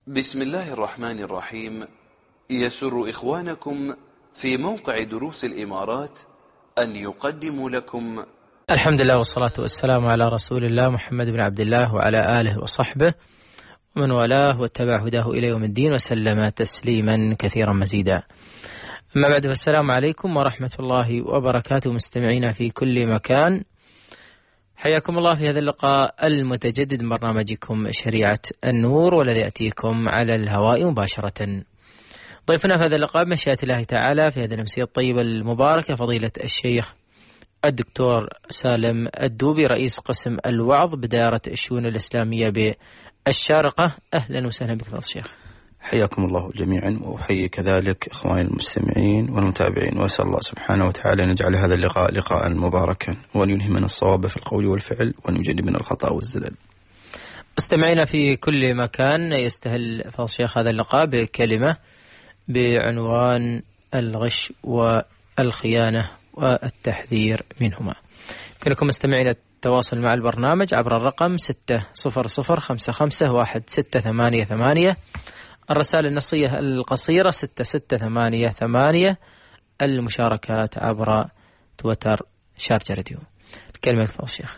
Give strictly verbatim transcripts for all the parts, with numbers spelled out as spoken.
بسم الله الرحمن الرحيم. يسر إخوانكم في موقع دروس الإمارات أن يقدموا لكم الحمد لله والصلاة والسلام على رسول الله محمد بن عبد الله وعلى آله وصحبه ومن والاه واتبع هداه إلى يوم الدين وسلم تسليما كثيرا مزيدا. أما بعد، فالسلام عليكم ورحمة الله وبركاته مستمعينا في كل مكان. حياكم الله في هذا اللقاء المتجدد من برنامجكم شريعة النور، والذي يأتيكم على الهواء مباشرة. ضيفنا في هذا اللقاء بمشيئة الله تعالى في هذه الأمسية الطيبة المباركة فضيلة الشيخ الدكتور سالم الدوبي، رئيس قسم الوعظ بدائرة الشؤون الإسلامية بالشارقة. أهلا وسهلا بك فضيلة الشيخ. حياكم الله جميعا، وأحيي كذلك إخواني المستمعين والمتابعين، وأسأل الله سبحانه وتعالى أن يجعل هذا اللقاء لقاء مباركا، وأن يلهمنا الصواب في القول والفعل، وأن يجنبنا الخطأ والزلل. مستمعينا في كل مكان، يستهل فضيلة الشيخ هذا اللقاء بكلمة بعنوان الغش والخيانة والتحذير منهما. يمكنكم مستمعين التواصل مع البرنامج عبر الرقم ستة صفر صفر خمسة خمسة واحد ستة ثمانية ثمانية، الرسالة النصية القصيرة ستة ستة ثمانية ثمانية، المشاركات عبر تويتر شارجة راديو. الكلمة لفضيلة الشيخ.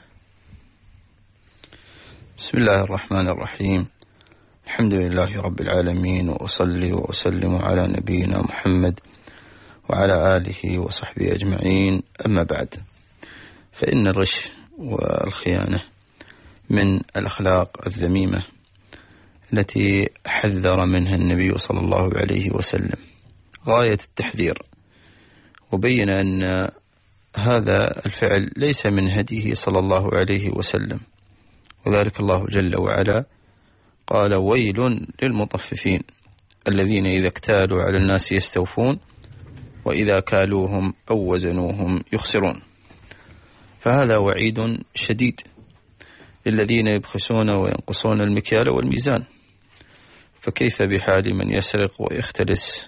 بسم الله الرحمن الرحيم. الحمد لله رب العالمين، وأصلي وأسلم على نبينا محمد وعلى آله وصحبه أجمعين. أما بعد، فإن الغش والخيانة من الأخلاق الذميمة التي حذر منها النبي صلى الله عليه وسلم غاية التحذير، وبين أن هذا الفعل ليس من هديه صلى الله عليه وسلم، وذلك الله جل وعلا قال: ويل للمطففين الذين إذا اكتالوا على الناس يستوفون وإذا كالوهم أو وزنوهم يخسرون. فهذا وعيد شديد للذين يبخسون وينقصون المكيال والميزان، فكيف بحال من يسرق ويختلس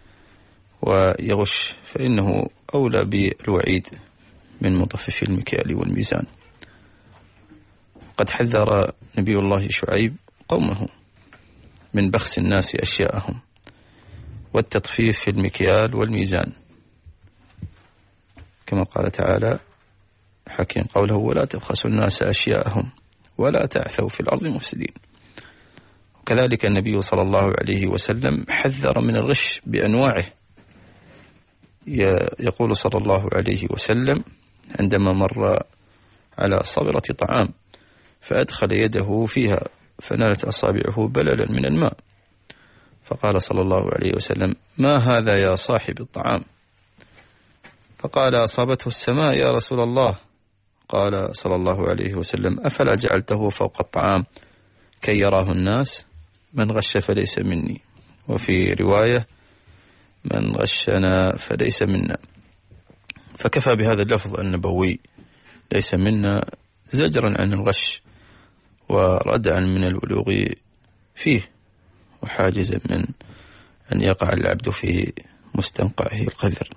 ويغش؟ فإنه أولى بالوعيد من مطفف المكيال والميزان. قد حذر نبي الله شعيب قومه من بخس الناس أشياءهم والتطفيف في المكيال والميزان، كما قال تعالى حكيم قوله: ولا تبخسوا الناس أشياءهم ولا تعثوا في الأرض مفسدين. وكذلك النبي صلى الله عليه وسلم حذر من الغش بأنواعه. يقول صلى الله عليه وسلم عندما مر على صبرة طعام فأدخل يده فيها فنالت أصابعه بللا من الماء، فقال صلى الله عليه وسلم: ما هذا يا صاحب الطعام؟ فقال: أصابته السماء يا رسول الله. قال صلى الله عليه وسلم: أفلا جعلته فوق الطعام كي يراه الناس؟ من غش فليس مني، وفي رواية: من غشنا فليس منا. فكفى بهذا اللفظ النبوي ليس منا زجرا عن الغش وردعا من الولوغ فيه، وحاجزا من أن يقع العبد في مستنقعه القذر.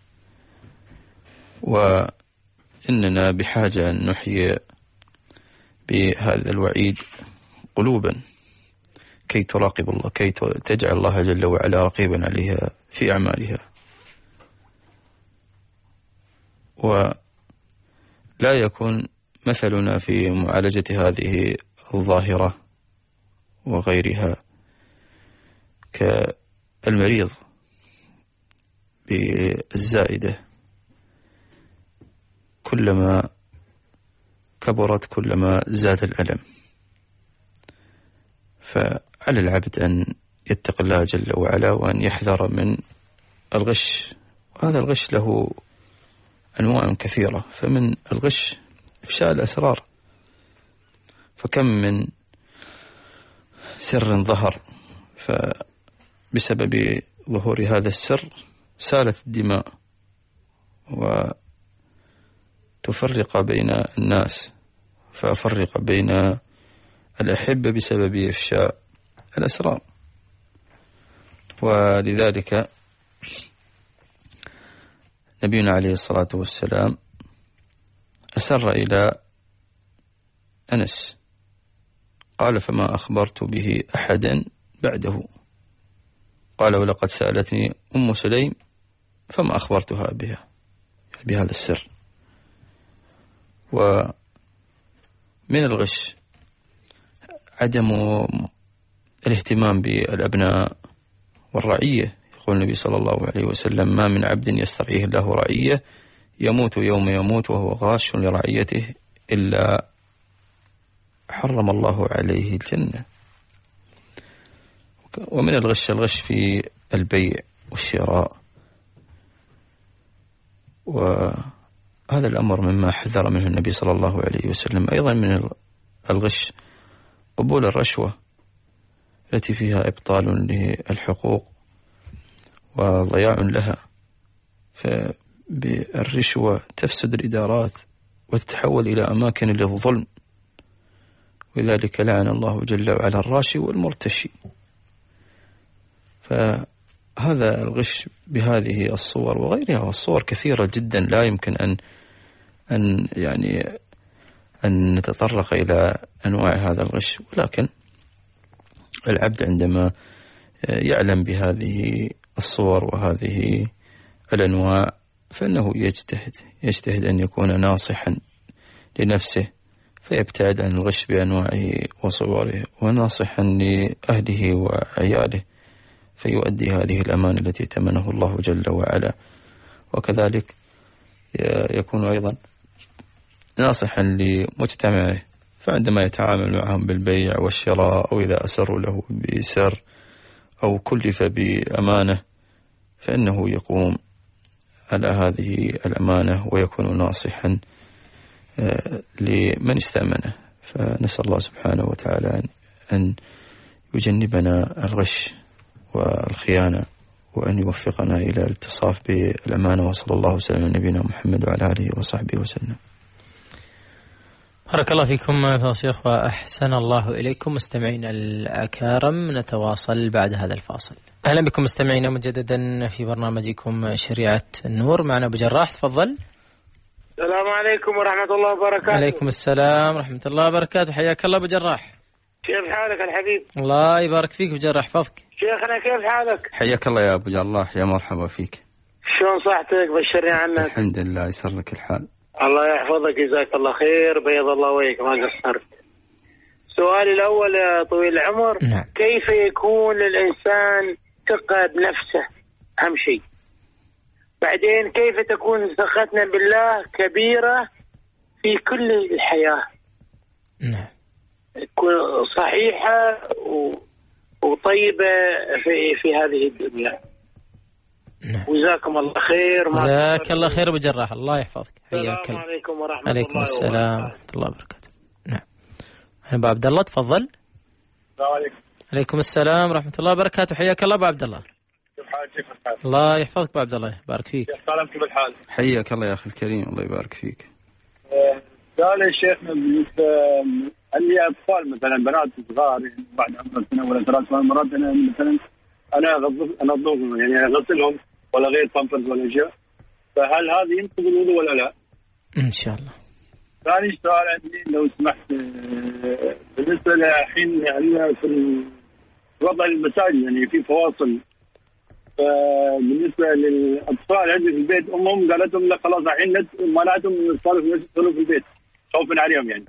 وإننا بحاجة أن نحيي بهذا الوعيد قلوبا كي تراقب الله، كي تجعل الله جل وعلا رقيبا عليها في أعمالها. ولا يكون مثلنا في معالجة هذه الظاهرة وغيرها كالمريض بالزائدة، كلما كبرت كلما زاد الألم. فعلى العبد أن يتقي الله جل وعلا وأن يحذر من الغش. وهذا الغش له أنواع كثيرة، فمن الغش إفشاء الأسرار، فكم من سر ظهر فبسبب ظهور هذا السر سالت الدماء وتفرق بين الناس، فأفرق بين الأحبة بسبب إفشاء الأسرار. ولذلك نبينا عليه الصلاة والسلام أسر إلى أنس قال: فما أخبرت به أحدا بعده. قال ولقد سألتني أم سليم فما أخبرتها بها بهذا السر. ومن الغش عدم الاهتمام بالأبناء والرعية. يقول النبي صلى الله عليه وسلم ما من عبد يسترعيه الله رعية يموت يوم يموت وهو غاش لرعيته إلا حرم الله عليه الجنة. ومن الغش الغش في البيع والشراء، وهذا الأمر مما حذر منه النبي صلى الله عليه وسلم. أيضا من الغش قبول الرشوة التي فيها إبطال للحقوق وضياع لها، فبالرشوة تفسد الإدارات وتتحول إلى أماكن للظلم، ولذلك لعن الله جل وعلا الراشي والمرتشي. فهذا الغش بهذه الصور وغيرها، والصور كثيرة جدا لا يمكن أن أن يعني أن نتطرق إلى أنواع هذا الغش، ولكن العبد عندما يعلم بهذه الصور وهذه الأنواع فإنه يجتهد يجتهد أن يكون ناصحا لنفسه فيبتعد عن الغش بأنواعه وصوره، وناصحا لأهله وعياله فيؤدي هذه الأمانة التي تمنه الله جل وعلا. وكذلك يكون أيضا ناصحا لمجتمعه، فعندما يتعامل معهم بالبيع والشراء أو إذا أسروا له بسر أو كلف بأمانة فإنه يقوم على هذه الأمانة ويكون ناصحا لمن استأمنه. فنسأل الله سبحانه وتعالى أن يجنبنا الغش والخيانة وأن يوفقنا إلى الاتصاف بالأمانة. وصلى الله وسلم على نبينا محمد وعلى آله وصحبه وسلم. بارك الله فيكم يا شيخ وأحسن الله إليكم. مستمعين الأكارم، نتواصل بعد هذا الفاصل. أهلا بكم مستمعينا مجددا في برنامجكم شريعة النور. معنا أبو جراح، تفضل. السلام عليكم ورحمة الله وبركاته. عليكم السلام ورحمة الله وبركاته. حياك الله أبو جراح. كيف حالك الحبيب؟ الله يبارك فيك أبو جراح، حفظك. شيخنا كيف حالك؟ حياك الله يا أبو جراح، يا مرحبا فيك. شلون صحتك؟ بشرني عنك. الحمد لله، يسرك الحال. الله يحفظك، جزاك الله خير، بيض الله وجهك، ما قصرت. سؤالي الأول يا طويل العمر، نعم. كيف يكون الإنسان ثقة بنفسه أهم شيء؟ بعدين كيف تكون ثقتنا بالله كبيرة في كل الحياة؟ نعم. تكون صحيحة وطيبة في في هذه الدنيا. نعم. وجزاكم الله خير. جزاك الله خير أبو جراح، الله يحفظك. السلام عليكم ورحمة الله عليكم السلام ورحمة الله وبركاته. نعم. أبو عبد الله تفضل. السلام عليكم. عليكم السلام ورحمة الله وبركاته. حياك الله أبو عبد الله. كيف حالك؟ كيف الحال؟ الله يحفظك أبو عبد الله، يبارك فيك. كيف حالك؟ كيف الحال؟ حياك الله يا أخي الكريم، الله يبارك فيك. سؤال يا شيخنا، بالنسبة عندي أطفال مثلا بنات صغار بعد عمر سنة ولا ثلاث سنوات، مرات أنا مثلا أنا أنظفهم يعني أغسلهم ولا غير بامبرز ولا شيء، فهل هذه ينقض الوضوء ولا لا؟ إن شاء الله. ثاني سؤال عندي لو سمحت، بالنسبة للحين يعني في وضع المساجد يعني في فواصل، فبالنسبة للأطفال عندي في البيت أمهم قالت لهم لا خلاص الحين منعتهم من الصلاة في البيت خوفا عليهم يعني.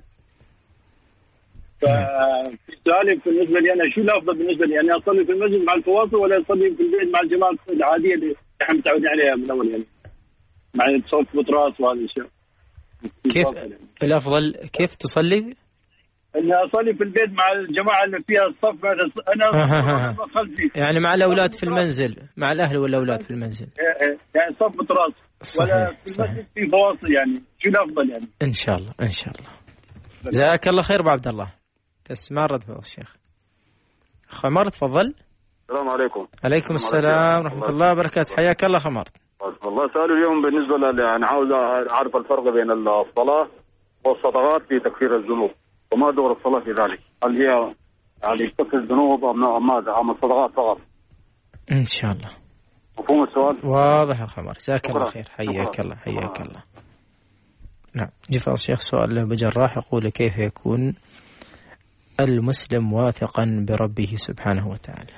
ففي سؤالي بالنسبة لي أنا شو الأفضل بالنسبة لي، يعني أصلي في المسجد مع الفواصل ولا أصلي في البيت مع الجماعة العادية اللي احنا متعودين عليها من الأول يعني مع صوت بطراس وهذا الشيء؟ كيف الأفضل كيف تصلي؟ اني اصلي في البيت مع الجماعه اللي فيها الصف، انا خلفي يعني مع الاولاد في المنزل، مع الاهل والاولاد في المنزل يعني صف بطراس ولا في المسجد في فواصل، يعني شو الافضل يعني؟ ان شاء الله ان شاء الله. جزاك الله خير ابو عبد الله. تسمع رد فضل الشيخ. اخ عمر تفضل. السلام عليكم. عليكم السلام ورحمه الله وبركاته. حياك الله عمر. والله سؤالي اليوم بالنسبه ل يعني عاوز اعرف الفرق بين الصلاه والصدقات في تكفير الذنوب، وما دور الصلاة في ذلك؟ هل هي يعني تكفر الذنوب أم ماذا أم الصدقات فقط؟ إن شاء الله. مفهوم السؤال؟ واضح يا خمر، جزاك الله خير. حياك الله حياك الله. نعم. جفا الشيخ سؤال أبو جراح يقول كيف يكون المسلم واثقا بربه سبحانه وتعالى؟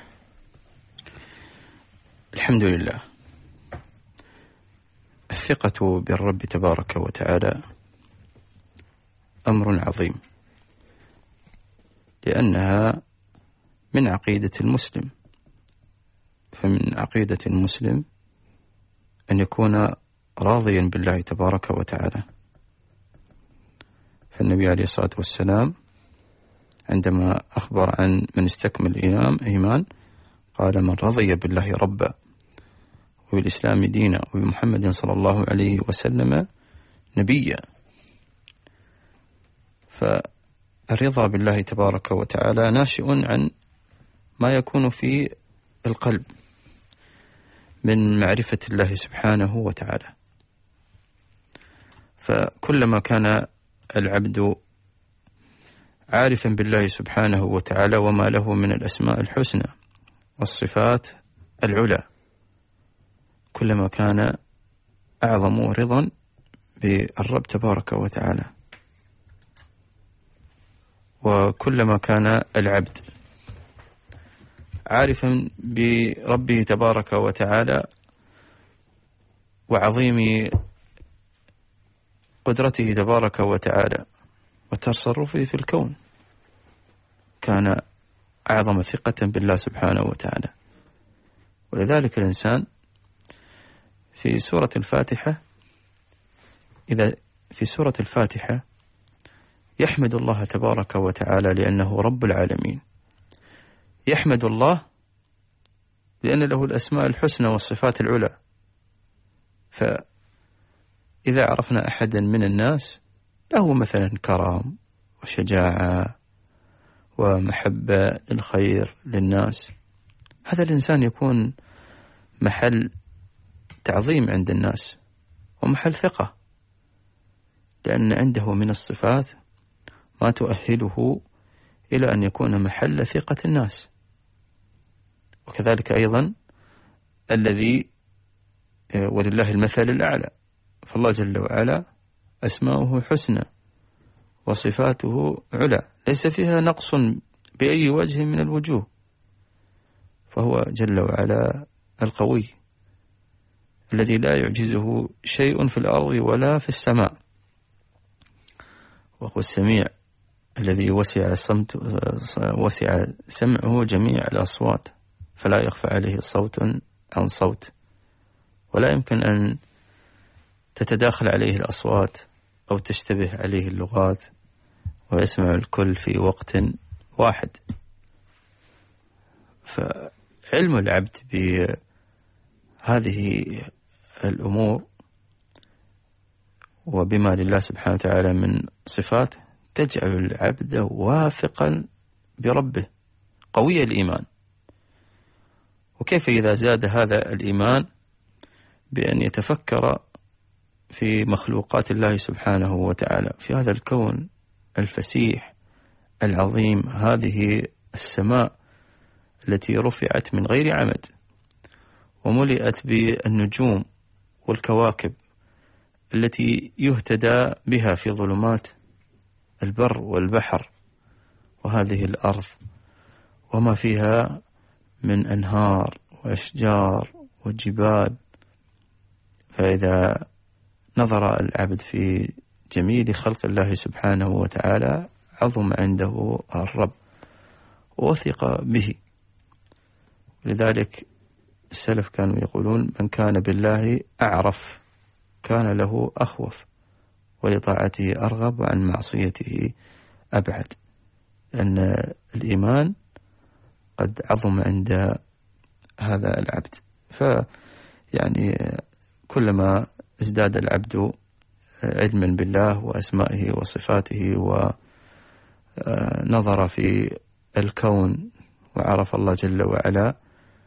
الحمد لله. الثقة بالرب تبارك وتعالى أمر عظيم، لأنها من عقيدة المسلم. فمن عقيدة المسلم أن يكون راضيا بالله تبارك وتعالى. فالنبي عليه الصلاة والسلام عندما أخبر عن من استكمل الإيمان قال: من رضي بالله ربا وبالإسلام دينا وبمحمد صلى الله عليه وسلم نبيا. فالرضا بالله تبارك وتعالى ناشئ عن ما يكون في القلب من معرفة الله سبحانه وتعالى. فكلما كان العبد عارفا بالله سبحانه وتعالى وما له من الأسماء الحسنى والصفات العلى، كلما كان أعظم رضا بالرب تبارك وتعالى. وكلما كان العبد عارفا بربه تبارك وتعالى وعظيم قدرته تبارك وتعالى وتصرفه في الكون، كان أعظم ثقة بالله سبحانه وتعالى. ولذلك الإنسان في سورة الفاتحة إذا في سورة الفاتحة يحمد الله تبارك وتعالى لأنه رب العالمين. يحمد الله لأن له الأسماء الحسنى والصفات العلى. فإذا عرفنا أحدا من الناس له مثلا كرم وشجاعة ومحبة للخير للناس، هذا الإنسان يكون محل تعظيم عند الناس ومحل ثقة، لأن عنده من الصفات ما تؤهله إلى أن يكون محل ثقة الناس. وكذلك أيضا الذي ولله المثل الأعلى، فالله جل وعلا أسماؤه حسنى وصفاته علا، ليس فيها نقص بأي وجه من الوجوه، فهو جل وعلا القوي الذي لا يعجزه شيء في الأرض ولا في السماء، وهو السميع الذي وسع صمت وسع سمعه جميع الأصوات، فلا يخفى عليه صوت عن صوت، ولا يمكن أن تتداخل عليه الأصوات أو تشتبه عليه اللغات، ويسمع الكل في وقت واحد. فعلم العبد بهذه الأمور وبما لله سبحانه وتعالى من صفات تجعل العبد واثقا بربه قوي الإيمان. وكيف إذا زاد هذا الإيمان بأن يتفكر في مخلوقات الله سبحانه وتعالى في هذا الكون الفسيح العظيم، هذه السماء التي رفعت من غير عمد وملئت بالنجوم والكواكب التي يهتدى بها في ظلمات البر والبحر، وهذه الأرض وما فيها من أنهار وأشجار وجبال. فإذا نظر العبد في جميل خلق الله سبحانه وتعالى عظم عنده الرب ووثق به. لذلك السلف كانوا يقولون: من كان بالله أعرف كان له أخوف، ولطاعته أرغب وعن معصيته أبعد، لأن الإيمان قد عظم عند هذا العبد. فيعني كلما ازداد العبد علما بالله وأسمائه وصفاته ونظر في الكون وعرف الله جل وعلا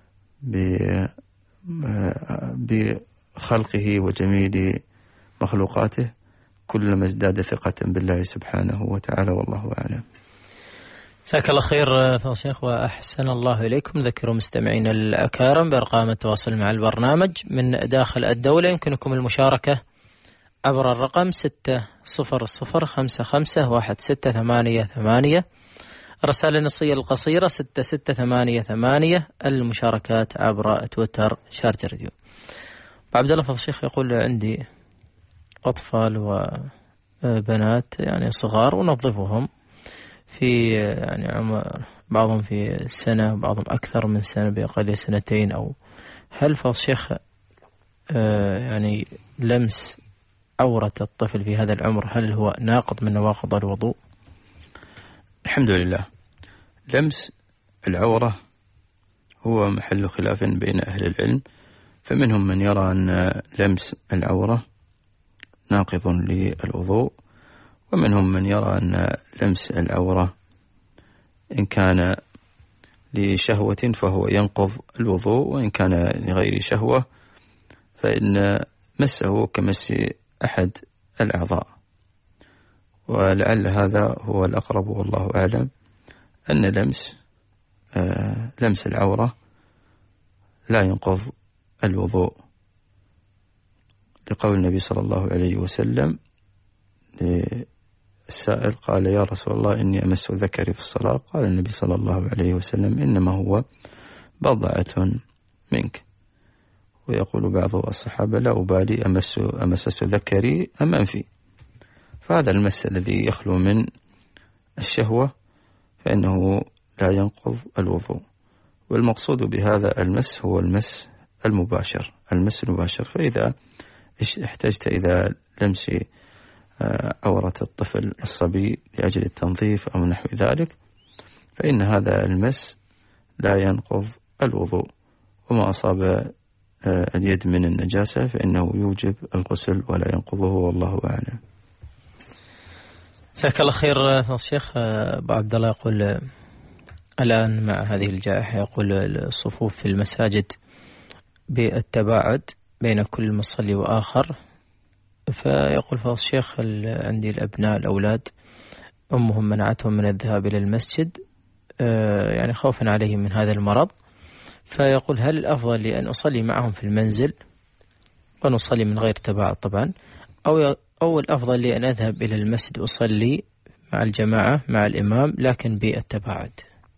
بخلقه وجميل مخلوقاته، كلما ازداد ثقة بالله سبحانه وتعالى، والله أعلم. جزاك الله خير فضل الشيخ وأحسن الله إليكم. ذكروا مستمعين الأكارم بأرقام التواصل مع البرنامج من داخل الدولة. يمكنكم المشاركة عبر الرقم ستة صفر صفر خمسة خمسة واحد ستة ثمانية ثمانية، الرسائل النصية القصيرة ستة ستة ثمانية ثمانية، المشاركات عبر تويتر شارجة راديو. عبد الله فضل الشيخ يقول عندي أطفال وبنات يعني صغار ونظفهم في يعني عمر بعضهم في سنة وبعضهم أكثر من سنة بأقل سنتين، أو هل فضل الشيخ يعني لمس عورة الطفل في هذا العمر هل هو ناقض من نواقض الوضوء؟ الحمد لله. لمس العورة هو محل خلاف بين أهل العلم، فمنهم من يرى أن لمس العورة ناقض للوضوء، ومنهم من يرى أن لمس العورة إن كان لشهوة فهو ينقض الوضوء، وإن كان لغير شهوة فإن مسه كمس أحد الأعضاء. ولعل هذا هو الأقرب والله أعلم، أن لمس آه لمس العورة لا ينقض الوضوء، لقول النبي صلى الله عليه وسلم السائل قال يا رسول الله إني أمس ذكري في الصلاة، قال النبي صلى الله عليه وسلم إنما هو بضعة منك. ويقول بعض الصحابة لا أبالي أمس أمسس ذكري أم أنفي. فهذا المس الذي يخلو من الشهوة فإنه لا ينقض الوضوء، والمقصود بهذا المس هو المس المباشر المس المباشر. فإذا احتجت إلى لمس عورة الطفل الصبي لأجل التنظيف أو نحو ذلك فإن هذا المس لا ينقض الوضوء، وما أصاب اليد من النجاسة فإنه يوجب الغسل ولا ينقضه، والله أعلم. جزاك الله خير فضل الشيخ. أبو عبد الله يقول الآن مع هذه الجائحة يقول الصفوف في المساجد بالتباعد بين كل مصلي وآخر، فيقول فضل الشيخ عندي الأبناء الأولاد أمهم منعتهم من الذهاب إلى المسجد يعني خوفا عليهم من هذا المرض، فيقول هل الأفضل لي أن أصلي معهم في المنزل ونصلي من غير تباعد طبعا، أو أو الأفضل لي أن أذهب إلى المسجد أصلي مع الجماعة مع الإمام لكن بالتباعد؟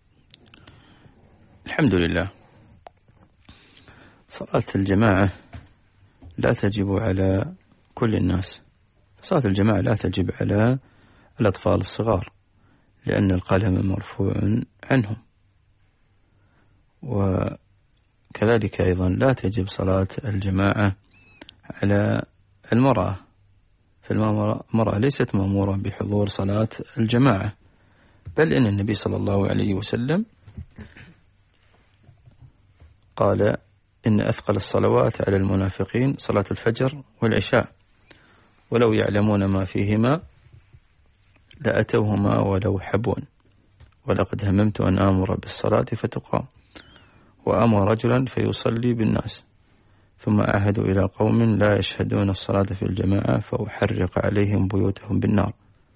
الحمد لله. صلاة الجماعة لا تجب على كل الناس، صلاة الجماعة لا تجب على الأطفال الصغار لأن القلم مرفوع عنهم، وكذلك أيضا لا تجب صلاة الجماعة على المرأة، فالمرأة ليست مأمورة بحضور صلاة الجماعة، بل إن النبي صلى الله عليه وسلم قال إن أثقل الصلوات على المنافقين صلاة الفجر والعشاء ولو يعلمون ما فيهما لأتوهما ولو حبوا، ولقد هممت أن آمر بالصلاة فتقام وأمر رجلا فيصلي بالناس ثم أعهد إلى قوم لا يشهدون الصلاة في الجماعة فأحرق عليهم بيوتهم بالنار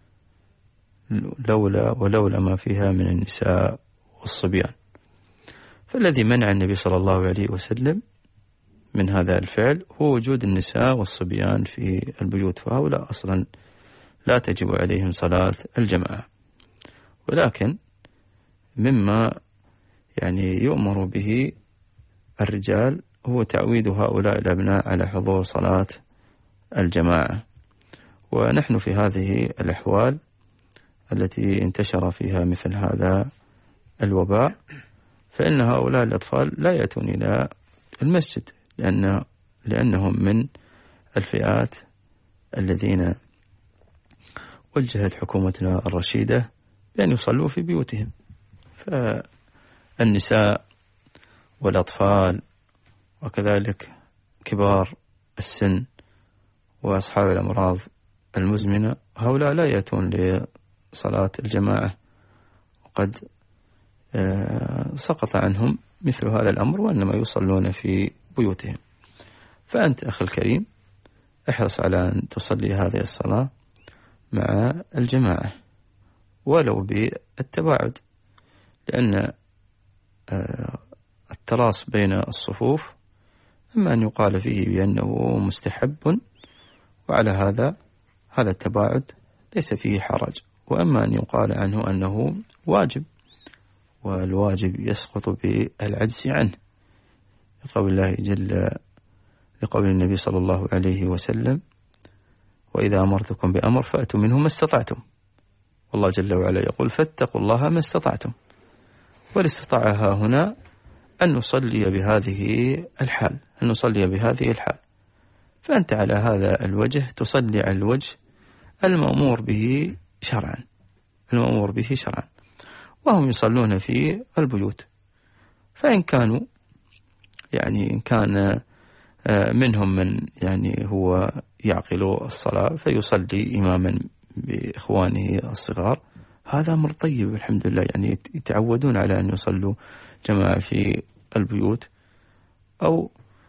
لولا ولولا ما فيها من النساء والصبيان. فالذي منع النبي صلى الله عليه وسلم من هذا الفعل هو وجود النساء والصبيان في البيوت، فهؤلاء أصلا لا تجب عليهم صلاة الجماعة. ولكن مما يعني يؤمر به الرجال هو تعويد هؤلاء الأبناء على حضور صلاة الجماعة، ونحن في هذه الأحوال التي انتشر فيها مثل هذا الوباء فإن هؤلاء الأطفال لا يأتون إلى المسجد لأن لأنهم من الفئات الذين وجهت حكومتنا الرشيدة بأن يصلوا في بيوتهم. فالنساء والأطفال وكذلك كبار السن وأصحاب الأمراض المزمنة هؤلاء لا يأتون لصلاة الجماعة، وقد سقط عنهم مثل هذا الأمر وإنما يصلون في بيوتهم. فأنت أخي الكريم احرص على أن تصلي هذه الصلاة مع الجماعة ولو بالتباعد، لأن التراص بين الصفوف إما أن يقال فيه بأنه مستحب وعلى هذا هذا التباعد ليس فيه حرج، وأما أن يقال عنه أنه واجب والواجب يسقط بالعجز عنه، لقول الله جل لقول النبي صلى الله عليه وسلم: وإذا أمرتكم بأمر فأتوا منه ما استطعتم. والله جل وعلا يقول: فاتقوا الله ما استطعتم. والاستطاعة هنا أن نصلي بهذه الحال، أن نصلي بهذه الحال. فأنت على هذا الوجه تصلي على الوجه المأمور به شرعا، المأمور به شرعا، وهم يصلون في البيوت. فإن كانوا يعني إن كان منهم من يعني هو يعقل الصلاة فيصلي إماما بإخوانه الصغار، هذا أمر طيب الحمد لله، يعني يتعودون على أن يصلوا جماعة في البيوت. أو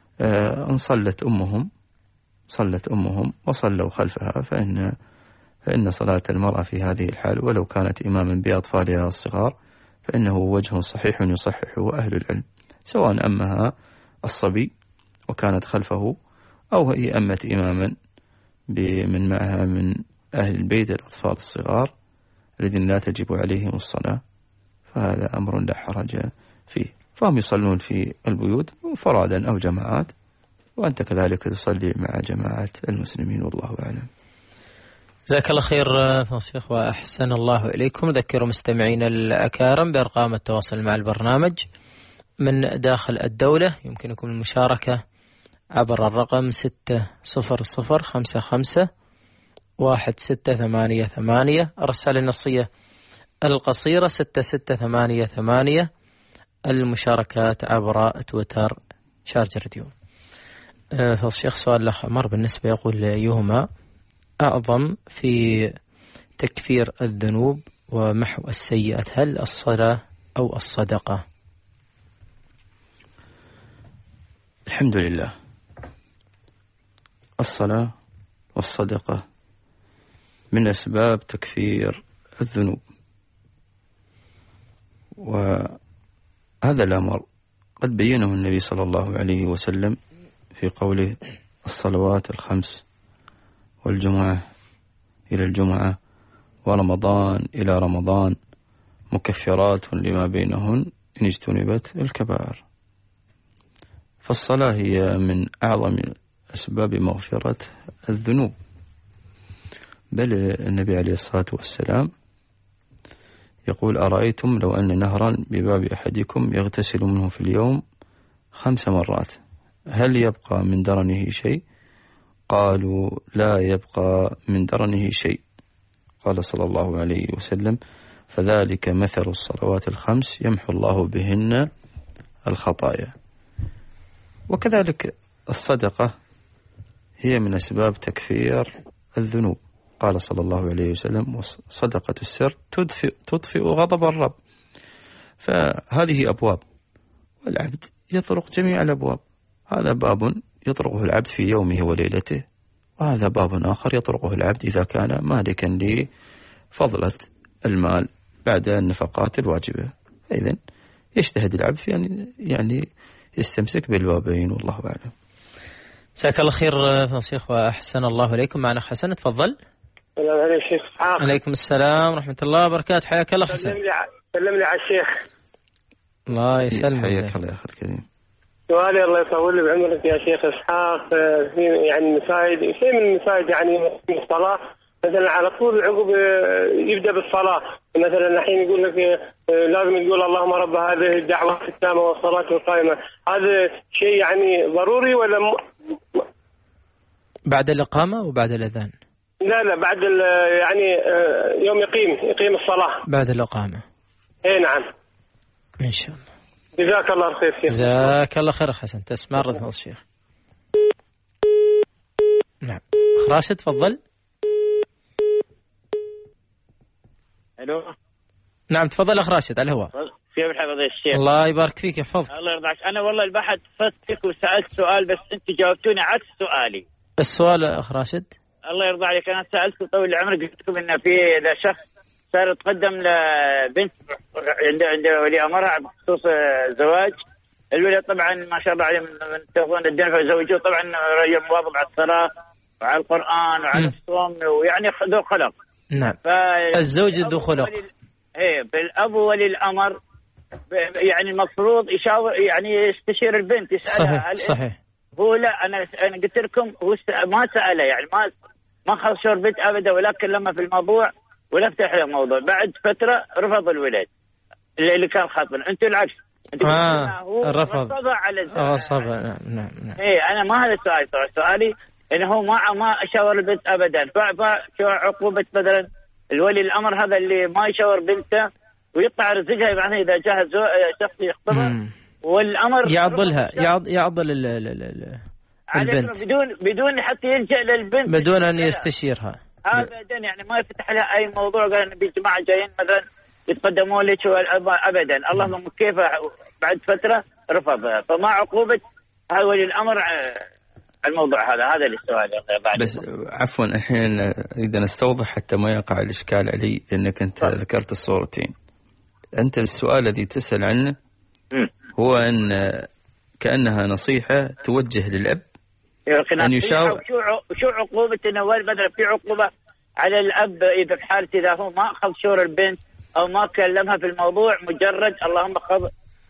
أن صلت أمهم صلت أمهم وصلوا خلفها، فإن فإن صلاة المرأة في هذه الحال ولو كانت إماما بأطفالها الصغار فإنه وجه صحيح يصححه أهل العلم، سواء أمها الصبي وكانت خلفه أو هي أمت إماما بمن معها من أهل البيت الأطفال الصغار الذين لا تجب عليهم الصلاة، فهذا أمر لا حرج فيه. فهم يصلون في البيوت فرادا أو جماعات، وأنت كذلك تصلي مع جماعة المسلمين، والله أعلم. جزاك الله خير شيخ وأحسن الله إليكم. ذكروا مستمعين الأكارم بأرقام التواصل مع البرنامج من داخل الدولة، يمكنكم المشاركة عبر الرقم ستة صفر صفر خمسة خمسة واحد ستة ثمانية ثمانية، الرسالة النصية القصيرة ستة ستة ثمانية ثمانية، المشاركات عبر تويتر شارجر راديو. أه الشيخ سؤال الأخ عمر بالنسبة يقول: أيهما أعظم في تكفير الذنوب ومحو السيئات، هل الصلاة أو الصدقة؟ الحمد لله، الصلاة والصدقة من أسباب تكفير الذنوب، وهذا الأمر قد بينه النبي صلى الله عليه وسلم في قوله: الصلوات الخمس والجمعة إلى الجمعة ورمضان إلى رمضان مكفرات لما بينهن إن اجتنبت الكبائر. فالصلاة هي من أعظم أسباب مغفرة الذنوب، بل النبي عليه الصلاة والسلام يقول: أرأيتم لو أن نهرا بباب أحدكم يغتسل منه في اليوم خمس مرات هل يبقى من درنه شيء؟ قالوا: لا يبقى من درنه شيء. قال صلى الله عليه وسلم: فذلك مثل الصلوات الخمس يمحو الله بهن الخطايا. وكذلك الصدقة هي من أسباب تكفير الذنوب، قال صلى الله عليه وسلم: صدقة السر تدفئ, تطفئ غضب الرب. فهذه أبواب، والعبد يطرق جميع الأبواب، هذا باب يطرقه العبد في يومه وليلته، وهذا باب آخر يطرقه العبد إذا كان مالكا لفضلة المال بعد النفقات الواجبة. إذن يجتهد العبد في أن يعني يستمسك بالبابين، والله أعلم. جزاك الله خير شيخ وأحسن الله إليكم. معنا حسن، تفضل. السلام عليكم شيخ إسحاق. عليكم السلام ورحمة الله وبركاته، حياك الله حسن. سلم لي سلم لي على الشيخ. الله يسلمك. حياك الله يا أخي الكريم. سؤالي الله يطول لي بعمرك يا شيخ إسحاق، في يعني المساجد شيء من المساجد يعني في الصلاة مثلا على طول عقب يبدأ بالصلاة، مثلا الحين يقول لك لازم يقول اللهم رب هذه الدعوة التامة والصلاة القائمة، هذا شيء يعني ضروري ولا م... بعد الإقامة وبعد الأذان؟ لا لا بعد يعني يوم يقيم يقيم الصلاة بعد الإقامة. اي نعم إن شاء الله. جزاك الله خير شيخ. جزاك الله خير حسن، تسمع رد الشيخ. نعم أخ راشد تفضل. الو نعم تفضل أخ راشد على الهواء. كيف الحفظ يا الشيخ؟ الله يبارك فيك يحفظك. الله يرضى عنك. أنا والله البحث فزتك وسألت سؤال بس أنت جاوبتوني عكس سؤالي. السؤال أخ راشد؟ الله يرضى عليك، أنا سألت طويل العمر قلت لكم إن في إذا شخص صار يتقدم لبنت عند عند ولي أمرها بخصوص زواج، الولد طبعا ما شاء الله عليه من تاخذون الدين فزوجوه، طبعا رجل مواظب على الصلاة وعلى القرآن وعلى الصوم ويعني ذو خلق. نعم. الزوج ذو خلق. ايه بالأب ولي الأمر يعني المفروض يشاور يعني يستشير البنت يسألها. صحيح صحيح. هو لا أنا أنا قلت لكم هو ما سأله يعني ما ما خذ شور بنت أبدا، ولكن لما في الموضوع ولفتح الموضوع بعد فترة رفض الولد اللي كان خاطبنا. أنتوا العكس، أنتوا آه هو رفض على الزواج. نعم نعم نعم. إيه أنا ما هذا السؤال، سؤالي إنه هو ما ما شاور البنت أبدا، فشو عقوبة مثلا الولي الأمر هذا اللي ما يشاور بنته ويقطع رزقها يعني إذا جاء شخص يخطبها والأمر يعضلها يعض يعضل ال ال البنت بدون بدون حتى يلجأ للبنت بدون أن يستشيرها أبدا، يعني ما يفتح لها أي موضوع قال إن بجماعة جايين مثلا يتقدموا لك أبدا. اللهم كيف بعد فترة رفضها، فما عقوبة هذا ولي الأمر الموضوع هذا؟ هذا السؤال بعد. بس عفوا الحين إذا نستوضح حتى ما يقع الإشكال علي، إنك أنت طيب. ذكرت الصورتين. أنت السؤال الذي تسأل عنه هو أن كأنها نصيحة توجه للأب أن يشاور. شو عقوبة إنه بدل في عقوبة على الأب إذا في حالة إذا هو ما أخذ شور البنت أو ما كلمها في الموضوع، مجرد اللهم أخذ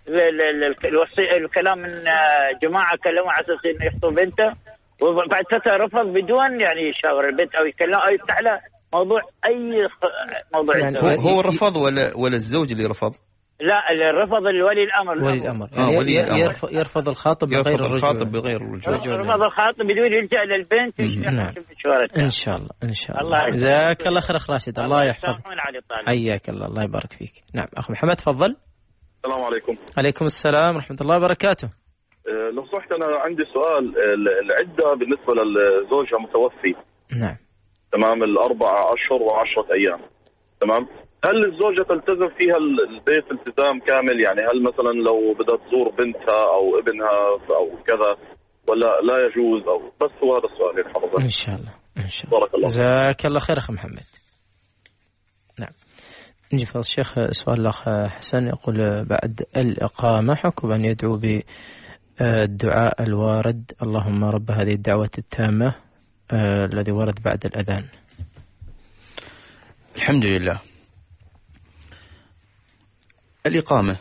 الكلام من جماعة كلموا على أساس إنه يخطب بنته وبعد فترة رفض بدون يعني يشاور البنت أو يكلم أو يفتح له موضوع أي موضوع. يعني هو رفض ولا ولا الزوج اللي رفض؟ لا اللي رفض الولي الأمر. ولي الأمر يعني آه ولي الأمر. يرفض, يرفض الخاطب بغير الرجوع. الخاطب بغير الرجوع. رفض الخاطب بدون يلجأ للبنت. نعم. إن شاء الله إن شاء الله. جزاك الله خير أخ راشد، الله يحفظك. حياك الله، الله يبارك فيك. نعم أخ محمد تفضل. السلام عليكم. عليكم السلام ورحمة الله وبركاته. أه لو صحت أنا عندي سؤال. العدة بالنسبة للزوج المتوفي نعم تمام الأربعة أشهر وعشرة أيام تمام، هل الزوجة تلتزم فيها البيت التزام كامل؟ يعني هل مثلا لو بدها تزور بنتها أو ابنها أو كذا ولا لا يجوز؟ أو بس هو هذا السؤال يا حضرتك. إن شاء الله إن شاء الله. بارك الله. جزاك الله خير أخ محمد. نعم نجي فضل الشيخ سؤال الأخ حسن يقول بعد الإقامة حكم أن يدعو بالدعاء الوارد اللهم رب هذه الدعوة التامة الذي ورد بعد الأذان. الحمد لله. الإقامة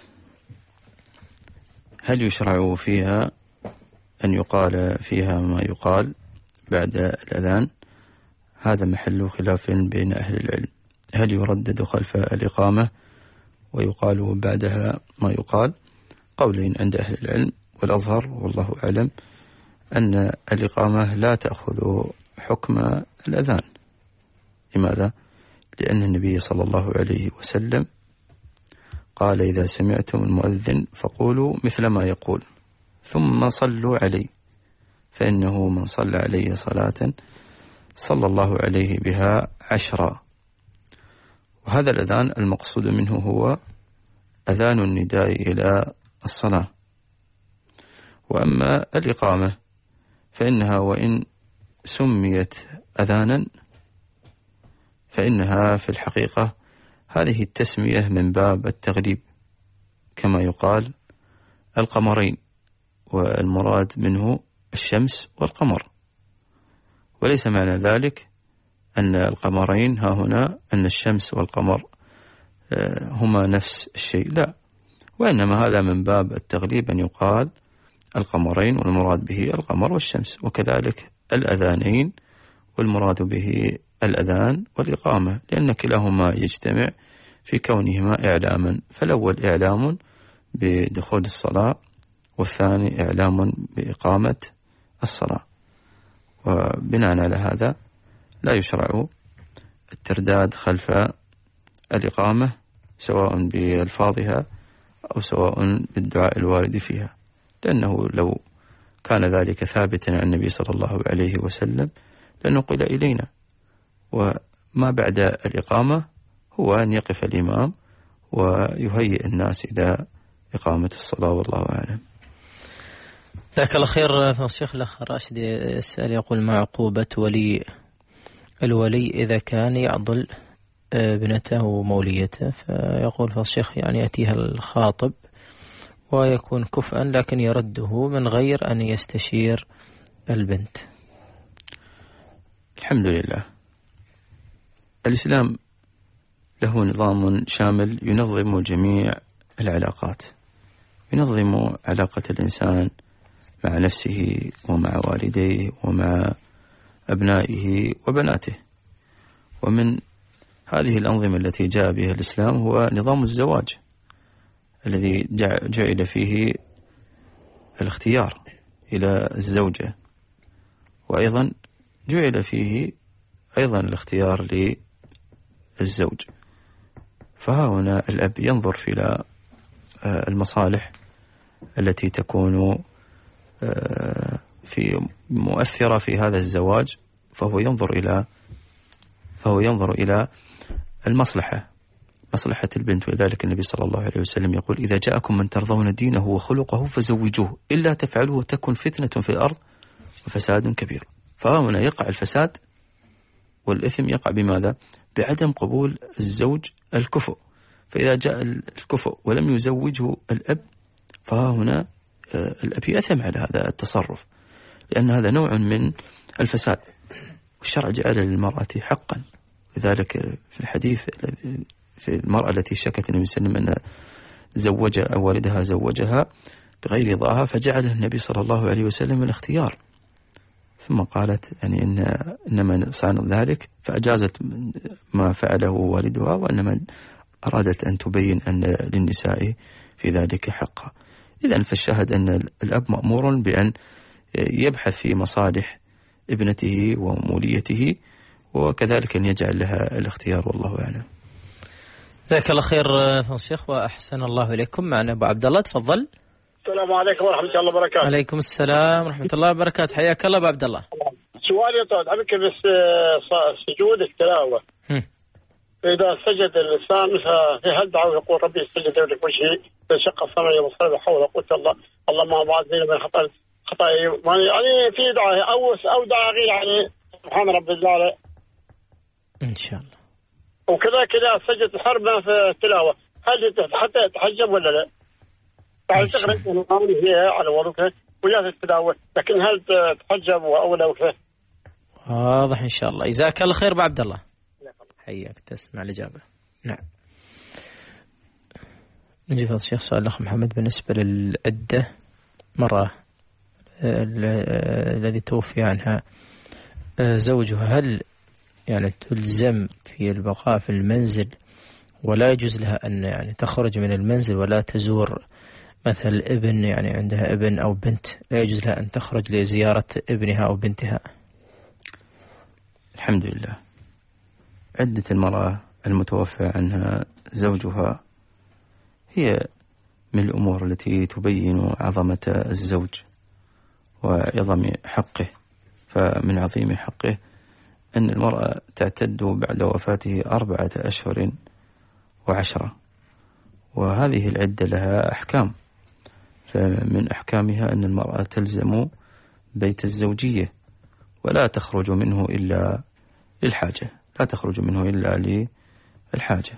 هل يشرع فيها أن يقال فيها ما يقال بعد الأذان؟ هذا محل خلاف بين أهل العلم. هل يردد خلف الإقامة ويقال بعدها ما يقال؟ قولين عند أهل العلم، والأظهر والله أعلم أن الإقامة لا تأخذ حكم الأذان. لماذا؟ لأن النبي صلى الله عليه وسلم قال إذا سمعتم المؤذن فقولوا مثل ما يقول ثم صلوا عليه فإنه من صلى عليه صلاة صلى الله عليه بها عشرا. وهذا الأذان المقصود منه هو أذان النداء إلى الصلاة. وأما الإقامة فإنها وإن سميت أذانا فإنها في الحقيقة هذه التسمية من باب التغليب، كما يقال القمرين، والمراد منه الشمس والقمر، وليس معنى ذلك أن القمرين ها هنا أن الشمس والقمر هما نفس الشيء، لا، وإنما هذا من باب التغليب أن يقال القمرين والمراد به القمر والشمس، وكذلك الأذانين والمراد به الأذان والإقامة، لأن كلاهما يجتمع في كونهما إعلاما، فالأول إعلام بدخول الصلاة والثاني إعلام بإقامة الصلاة. وبناء على هذا لا يشرع الترداد خلف الإقامة سواء بألفاظها أو سواء بالدعاء الوارد فيها، لأنه لو كان ذلك ثابتا عن النبي صلى الله عليه وسلم لنقل إلينا. وما بعد الإقامة هو أن يقف الإمام ويهيئ الناس إلى إقامة الصلاة، والله أعلم. جزاك الله خير. الشيخ الأخ راشد يسأل يقول ما عقوبة ولي الولي إذا كان يعضل ابنته وموليته؟ فيقول فالشيخ يعني يأتيها الخاطب ويكون كفءا لكن يرده من غير أن يستشير البنت. الحمد لله. الإسلام له نظام شامل ينظم جميع العلاقات، ينظم علاقة الإنسان مع نفسه ومع والديه ومع أبنائه وبناته. ومن هذه الأنظمة التي جاء بها الإسلام هو نظام الزواج الذي جعل فيه الاختيار إلى الزوجة، وأيضا جعل فيه أيضا الاختيار للزوج. فها هنا الأب ينظر في المصالح التي تكون في مؤثرة في هذا الزواج، فهو ينظر إلى فهو ينظر إلى المصلحة، مصلحة البنت. ولذلك النبي صلى الله عليه وسلم يقول: إذا جاءكم من ترضون دينه وخلقه فزوجوه، إلا تفعلوه تكن فتنة في الأرض وفساد كبير. فهنا يقع الفساد والإثم يقع بماذا؟ بعدم قبول الزوج الكفؤ. فإذا جاء الكفؤ ولم يزوجه الأب، فها هنا الأب يأثم على هذا التصرف، لأن هذا نوع من الفساد. والشرع جعل للمرأة حقا، لذلك في الحديث في المرأة التي شكت النبي صلى الله عليه وسلم أن زوج أو والدها زوجها بغير رضاها، فجعل النبي صلى الله عليه وسلم الاختيار، ثم قالت يعني إن إنما صنع ذلك فأجازت ما فعله والدها، وإنما أرادت أن تبين أن للنساء في ذلك حقا. إذن فالشاهد أن الأب مأمور بأن يبحث في مصالح ابنته وموليته، وكذلك أن يجعل لها الاختيار، والله أعلم. جزاك الله خير الشيخ وأحسن الله إليكم. معنا أبو عبد الله، تفضل. السلام عليكم ورحمة الله وبركاته. عليكم السلام ورحمة الله وبركاته، حياك الله أبو عبد الله. سؤالي طبعا أذكر بس سجود التلاوة، إذا سجد الإنسان في هل دعوة يقول ربي استجد لك كل شيء فشق السماء والأرض لا حول ولا قوة إلا الله، اللهم بعثني من خطأ خطأي، يعني في دعاء أو أو دعاء غير يعني سبحان رب الأعلى إن شاء الله. وكذا كذا سجد الحرب في التلاوة، هل حتى يتحجب ولا لا؟ بعد تقرأ فيها على وضوءها ولا التلاوة، لكن هل تحجب أو لا وكذا؟ واضح إن شاء الله. جزاك الله خير أبو عبد الله، حياك تسمع الإجابة. نعم. نجي فضل الشيخ سؤال الأخ محمد بالنسبة للعدة، مرة الذي توفي عنها زوجها، هل يعني تلزم في البقاء في المنزل ولا يجوز لها أن يعني تخرج من المنزل ولا تزور مثل ابن، يعني عندها ابن أو بنت لا يجوز لها أن تخرج لزيارة ابنها أو بنتها؟ الحمد لله. عدة المرأة المتوفى عنها زوجها هي من الأمور التي تبين عظمة الزوج وعظم حقه. فمن عظيم حقه أن المرأة تعتد بعد وفاته أربعة أشهر وعشرة، وهذه العدة لها أحكام. فمن أحكامها أن المرأة تلزم بيت الزوجية ولا تخرج منه إلا للحاجة، لا تخرج منه إلا للحاجة،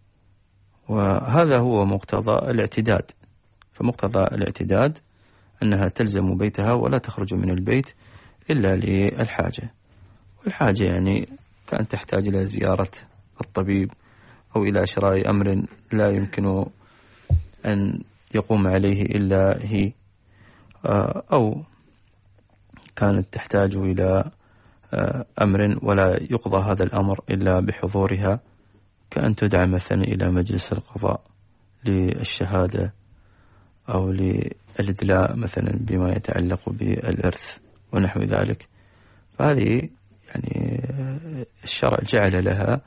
وهذا هو مقتضى الاعتداد. فمقتضى الاعتداد أنها تلزم بيتها ولا تخرج من البيت إلا للحاجة. والحاجة يعني كان تحتاج إلى زيارة الطبيب أو إلى شراء أمر لا يمكن أن يقوم عليه إلا هي، أو كانت تحتاج إلى أمر ولا يقضى هذا الأمر إلا بحضورها، كأن تدعى مثلا إلى مجلس القضاء للشهادة أو للإدلاء مثلا بما يتعلق بالإرث ونحو ذلك. فهذه يعني الشرع جعل لها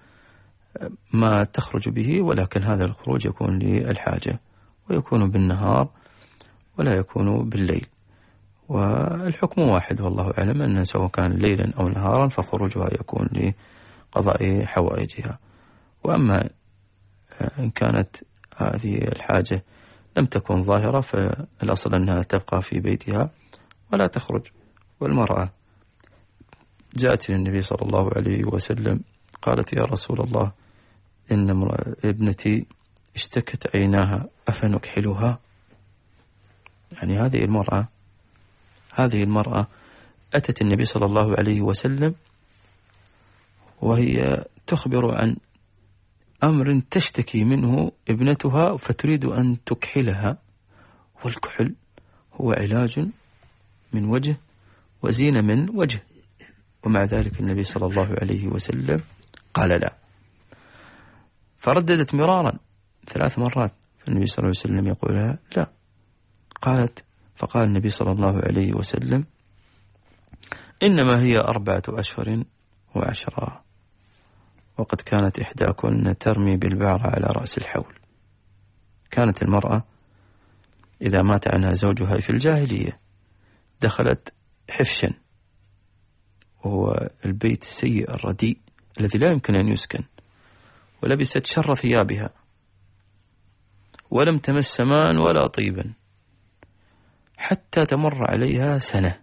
ما تخرج به، ولكن هذا الخروج يكون للحاجة ويكون بالنهار ولا يكون بالليل، والحكم واحد والله أعلم، أن سواء كان ليلا أو نهارا فخروجها يكون لقضاء حوائجها. وأما إن كانت هذه الحاجة لم تكن ظاهرة فالأصل أنها تبقى في بيتها ولا تخرج. والمرأة جاءت للنبي صلى الله عليه وسلم قالت: يا رسول الله، إن ابنتي اشتكت عيناها أفنكحلها؟ يعني هذه المرأة هذه المرأة أتت النبي صلى الله عليه وسلم وهي تخبر عن أمر تشتكي منه ابنتها فتريد أن تكحلها، والكحل هو علاج من وجه وزينة من وجه، ومع ذلك النبي صلى الله عليه وسلم قال لا. فرددت مرارا ثلاث مرات، فالنبي صلى الله عليه وسلم يقول لها لا. قالت فقال النبي صلى الله عليه وسلم إنما هي أربعة أشهر وعشرة، وقد كانت إحداكن ترمي بالبعرة على رأس الحول. كانت المرأة إذا مات عنها زوجها في الجاهلية دخلت حفشا، وهو البيت السيء الرديء الذي لا يمكن أن يسكن، ولبست شر ثيابها ولم تمس ماء ولا طيبا حتى تمر عليها سنة،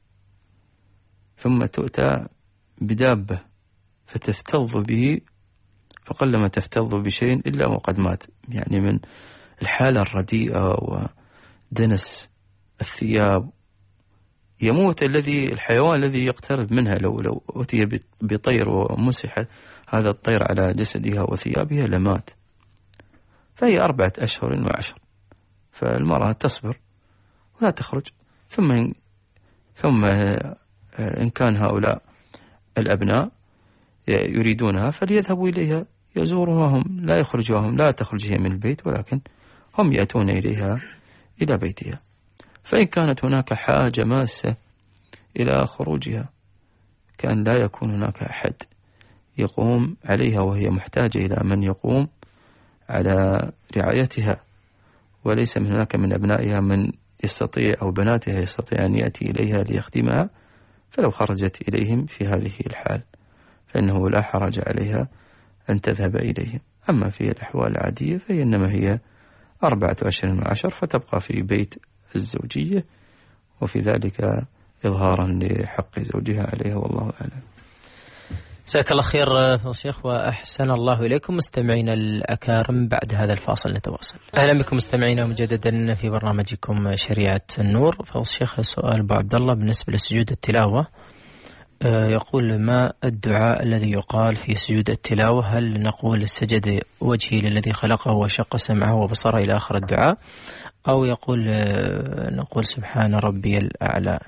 ثم تؤتى بدابة فتفتض به، فقلما تفتض بشيء إلا وقد مات، يعني من الحالة الرديئة ودنس الثياب. يموت الذي الحيوان الذي يقترب منها، لو لو أتي بطير ومسح هذا الطير على جسدها وثيابها لمات. فهي أربعة أشهر وعشر، فالمرأة تصبر ولا تخرج. ثم ثم إن كان هؤلاء الأبناء يريدونها فليذهبوا إليها يزورهم، لا يخرجوهم، لا تخرج هي من البيت، ولكن هم يأتون إليها إلى بيتها. فإن كانت هناك حاجة ماسة إلى خروجها كان لا يكون هناك أحد يقوم عليها، وهي محتاجة إلى من يقوم على رعايتها، وليس من هناك من أبنائها من يستطيع أو بناتها يستطيع أن يأتي إليها ليخدمها، فلو خرجت إليهم في هذه الحال فإنه لا حرج عليها أن تذهب إليهم. أما في الأحوال العادية فإنما هي أربعة أشهر وعشر، فتبقى في بيت الزوجية، وفي ذلك إظهارا لحق زوجها عليها، والله أعلم. جزاك الله خير فضل الشيخ وأحسن الله إليكم. مستمعينا الأكارم، بعد هذا الفاصل نتواصل. أهلا بكم مستمعينا مجددا في برنامجكم شريعة النور. فضل الشيخ سؤال أبو عبد الله بالنسبة لسجود التلاوة، يقول ما الدعاء الذي يقال في سجود التلاوة؟ هل نقول سجد وجهي للذي خلقه وشق سمعه وبصره إلى آخر الدعاء، أو يقول نقول سبحان ربي الأعلى؟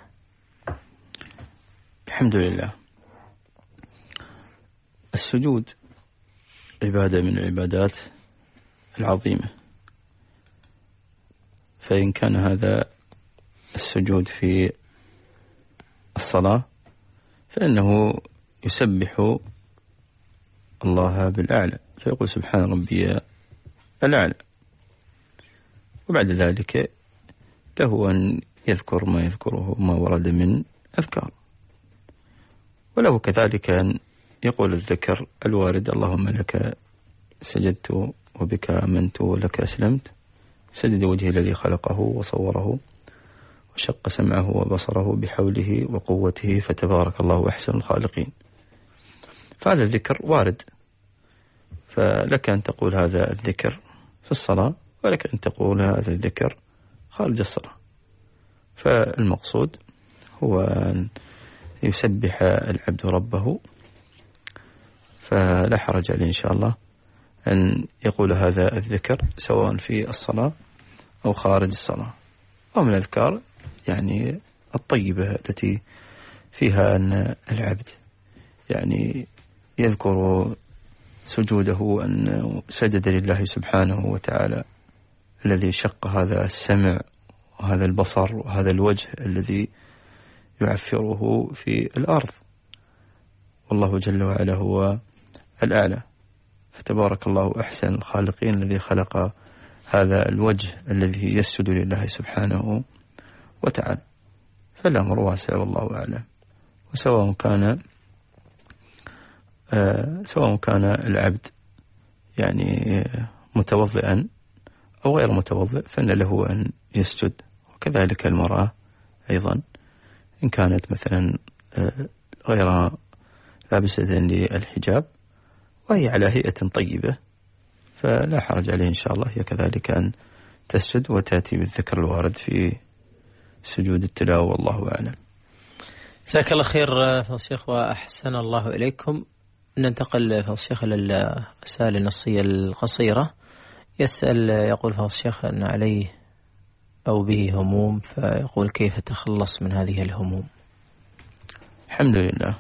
الحمد لله. السجود عبادة من العبادات العظيمة، فإن كان هذا السجود في الصلاة فإنه يسبح الله بالأعلى، فيقول سبحان ربي الأعلى، وبعد ذلك له أن يذكر ما يذكره ما ورد من أذكار، وله كذلك أن يقول الذكر الوارد: اللهم لك سجدت وبك آمنت ولك أسلمت، سجد وجهي الذي خلقه وصوره وشق سمعه وبصره بحوله وقوته فتبارك الله أحسن الخالقين. فهذا الذكر وارد، فلك أن تقول هذا الذكر في الصلاة، ولك أن تقول هذا الذكر خارج الصلاة. فالمقصود هو أن يسبح العبد ربه، فلا حرج عليه إن شاء الله أن يقول هذا الذكر سواء في الصلاة أو خارج الصلاة. ومن الأذكار يعني الطيبة التي فيها أن العبد يعني يذكر سجوده أن سجد لله سبحانه وتعالى الذي شق هذا السمع وهذا البصر وهذا الوجه الذي يعفره في الأرض، والله جل وعلا هو الأعلى، فتبارك الله أحسن الخالقين الذي خلق هذا الوجه الذي يسجد لله سبحانه وتعالى. فالأمر واسع والله أعلم. وسواء كان آه سواء كان العبد يعني متوضئا أو غير متوضئ فإن له أن يسجد، وكذلك المرأة أيضا إن كانت مثلا آه غير لابسة للحجاب وهي على هيئة طيبة فلا حرج عليه إن شاء الله هي كذلك أن تسجد وتأتي بالذكر الوارد في سجود التلاوة، والله أعلم. جزاك الله خير فضل الشيخ وأحسن الله إليكم. ننتقل فضل الشيخ للرسائل النصية القصيرة. يسأل يقول فضل الشيخ أن عليه أو به هموم، فيقول كيف تخلص من هذه الهموم؟ الحمد لله.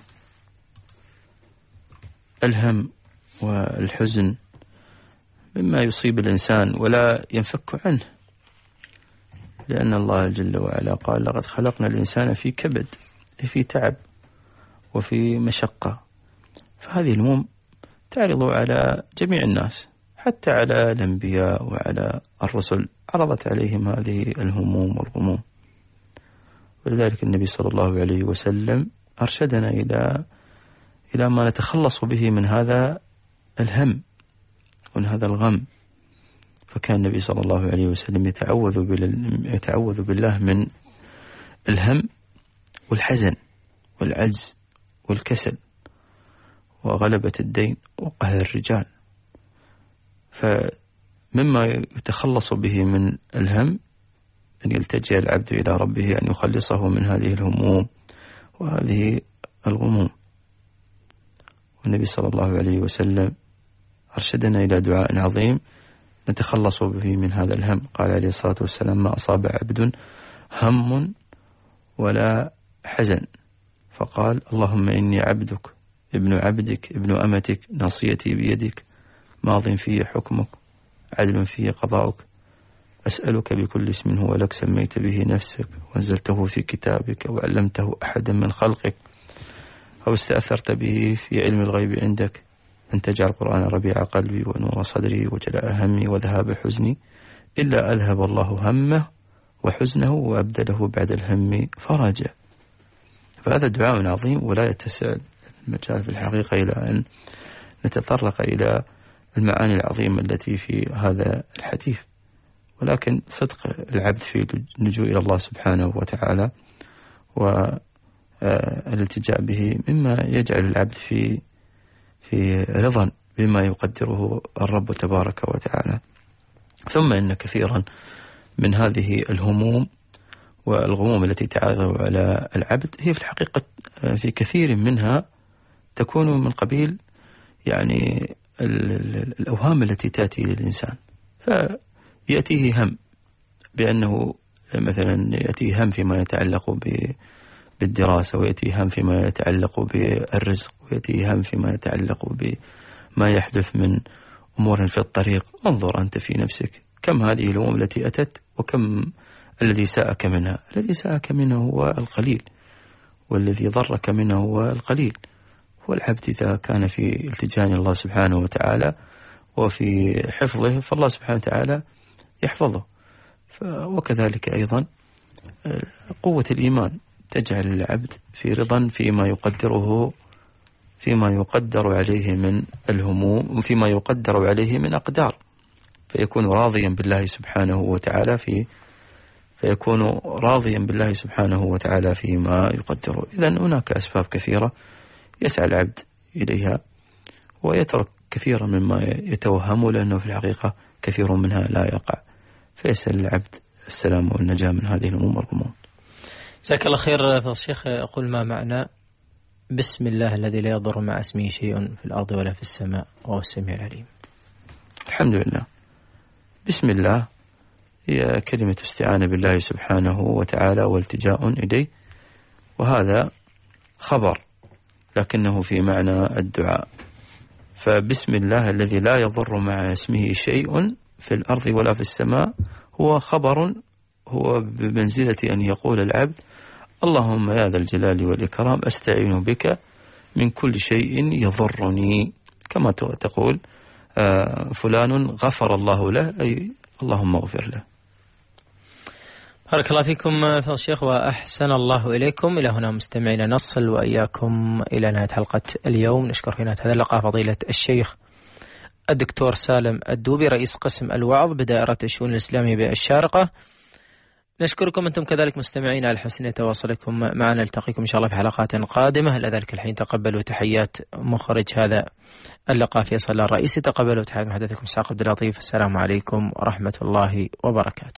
الهم والحزن مما يصيب الإنسان ولا ينفك عنه، لأن الله جل وعلا قال لقد خلقنا الإنسان في كبد، في تعب وفي مشقة. فهذه الهموم تعرض على جميع الناس، حتى على الأنبياء وعلى الرسل عرضت عليهم هذه الهموم والغموم. ولذلك النبي صلى الله عليه وسلم أرشدنا إلى إلى ما نتخلص به من هذا الهم ومن هذا الغم. فكان النبي صلى الله عليه وسلم يتعوذ يتعوذ بالله من الهم والحزن والعجز والكسل وغلبة الدين وقهر الرجال. فمما يتخلص به من الهم أن يلتجئ العبد إلى ربه أن يخلصه من هذه الهموم وهذه الغموم. والنبي صلى الله عليه وسلم أرشدنا إلى دعاء عظيم نتخلص به من هذا الهم. قال عليه الصلاة والسلام: ما أصاب عبد هم ولا حزن فقال: اللهم إني عبدك ابن عبدك ابن أمتك ناصيتي بيدك ماض في حكمك عدل في قضاؤك أسألك بكل اسم هو لك سميت به نفسك وأنزلته في كتابك أو علمته أحدا من خلقك أو استأثرت به في علم الغيب عندك أن تجعل القرآن ربيع قلبي ونور صدري وجلاء همي وذهاب حزني إلا أذهب الله همه وحزنه وأبدله بعد الهم فرجا. فهذا دعاء عظيم ولا يتسع المجال في الحقيقة إلى أن نتطرق إلى المعاني العظيمة التي في هذا الحديث، ولكن صدق العبد في اللجوء إلى الله سبحانه وتعالى والالتجاء به مما يجعل العبد في في رضا بما يقدره الرب تبارك وتعالى. ثم إن كثيرا من هذه الهموم والغموم التي تعرض على العبد هي في الحقيقة في كثير منها تكون من قبيل يعني الأوهام التي تأتي للإنسان. فيأتيه هم بأنه مثلا يأتيه هم فيما يتعلق بالدراسة، ويأتيه هم فيما يتعلق بالرزق، ويأتيه هم فيما يتعلق بما يحدث من أمور في الطريق. انظر أنت في نفسك كم هذه الهموم التي أتت وكم الذي ساءك منها. الذي ساءك منه هو القليل، والذي ضرك منه هو القليل. والعبد إذا كان في التجاء الله سبحانه وتعالى وفي حفظه فالله سبحانه وتعالى يحفظه. وكذلك أيضا قوة الإيمان تجعل العبد في رضا فيما يقدره فيما يقدر عليه من الهموم وفيما يقدر عليه من أقدار، فيكون راضيا بالله سبحانه وتعالى في فيكون راضيا بالله سبحانه وتعالى فيما يقدره. إذن هناك أسباب كثيرة يسعى العبد إليها ويترك كثيرا مما يتوهم، لأنه في الحقيقة كثير منها لا يقع، فيسأل العبد السلام والنجاة من هذه الهموم والغموم. جزاك الله خير فضل الشيخ. أقول ما معنى بسم الله الذي لا يضر مع اسمه شيء في الأرض ولا في السماء وهو السميع العليم؟ الحمد لله. بسم الله هي كلمة استعانة بالله سبحانه وتعالى والتجاء إليه، وهذا خبر لكنه في معنى الدعاء. فبسم الله الذي لا يضر مع اسمه شيء في الأرض ولا في السماء هو خبر، هو بمنزلة أن يقول العبد اللهم يا ذا الجلال والإكرام أستعين بك من كل شيء يضرني، كما تقول فلان غفر الله له أي اللهم اغفر له. بارك الله فيكم فضل الشيخ وأحسن الله إليكم. إلى هنا مستمعين نصل وإياكم إلى نهاية حلقة اليوم. نشكر في نهاية هذا اللقاء فضيلة الشيخ الدكتور سالم الدوبي رئيس قسم الوعظ بدائرة الشؤون الإسلامية بالشارقة. نشكركم أنتم كذلك مستمعين على حسن تواصلكم معنا. نلتقيكم إن شاء الله في حلقات قادمة. إلى ذلك الحين تقبلوا تحيات مخرج هذا اللقاء فيصل الرئيسي. تقبلوا تحيات محدثكم ساق عبد اللطيف. السلام عليكم ورحمة الله وبركاته.